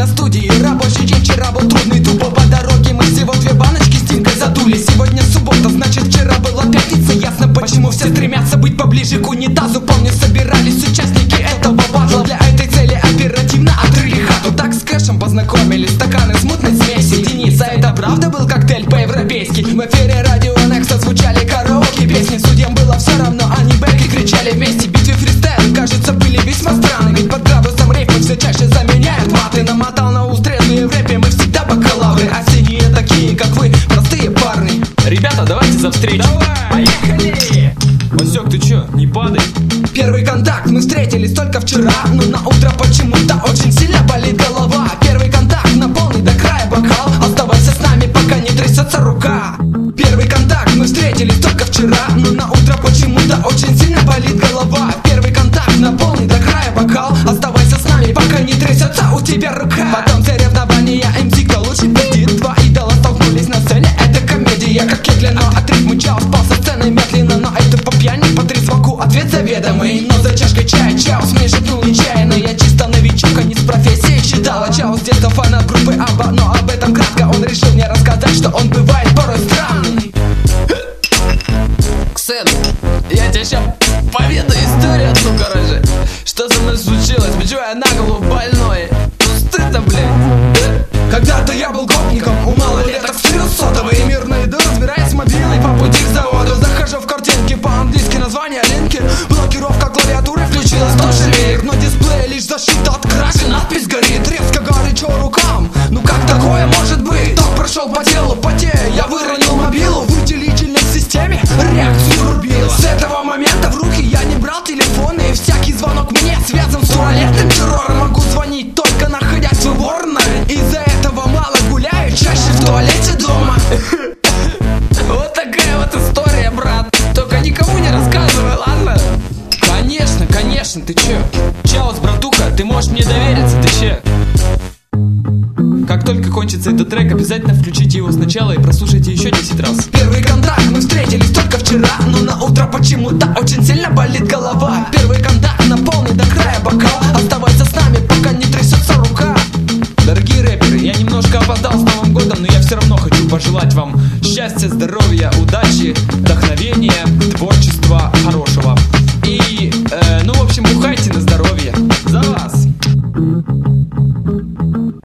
на студии. Рабочий день вчера был трудный, тупо по дороге мы всего 2 баночки с Тимкой задули. Сегодня суббота, значит вчера была пятница. Ясно, почему все стремятся быть поближе к унитазу. Помню, собирались участники этого батла. Для этой цели оперативно отрыли хату. Так с кэшем познакомились, стаканы с мутной смесью. Дениса, это правда был коктейль по-европейски? В эфире радио Некса звучали караоке песни. Судьям было все равно, они бэки кричали вместе. Битвы фристайл, кажется, были весьма странны. Ведь под градусом рейфа все чаще заменяют маты. Намотал на ус трезвые в рэпе, мы всегда бакалавры. Осенние такие, как вы, простые парни. Ребята, давайте за встречу. Давай, поехали! Васек, ты чё, не падай. Первый контакт, мы встретились только вчера. Но на утро почему-то очень сильно болит голова. Первый контакт, наполни до края бокал. Оставайся с нами, пока не трясется рука. Первый контакт, мы встретились только вчера. Но на утро почему-то очень сильно болит голова. Первый контакт, наполни до края бокал. Оставайся с нами, пока не трясется у тебя рука. Потом соревнования МС, кто лучше победит. 2 идола столкнулись на сцене, это комедия как Кегли. Но от ритма чао спал со сцены медленно. Но это по пьяни, по трезваку ответ заведомый. Но за чашкой чая Чаус мне шепнул нечаянно. Я чисто новичок, а не с профессией считала. Чаус с детства фанат группы Абба, но об этом кратко. Он решил мне рассказать, что он бывает порой странный. Ксен, я тебе сейчас поведаю историю одну, короче. Что со мной случилось? Почему я на голову больной? Ну стыдно, блядь. Когда-то я был гопником, у малолеток стырил сотовый. Мирно иду, разбираясь с мобилой по пути к заводу. Захожу в картинки, по-английски название линки. Блокировка клавиатуры включилась, тоже велик. Но дисплей лишь защита от краши, надпись горит. Резко горячо рукам, ну как такое может быть? Ток прошел по телу, потея, я выронил мобилу. В выделительной системе реакцию врубила. С этого момента в руки я не брал телефон. И всякий звонок мне связан с туалетным террором. Могу звонить только находясь в уборной. Из-за этого мало гуляю, чаще в туалете дома. Вот такая вот история, брат. Только никому не рассказывай, ладно? Конечно, конечно, ты чё? Чаус, братуха, ты можешь мне довериться, ты чё? Как только кончится этот трек, обязательно включите его сначала и прослушайте еще 10 раз. Первый контакт, мы встретились только вчера. Но на утро почему-то очень сильно болит голова. Первый контакт, наполни до края бокал. Оставайся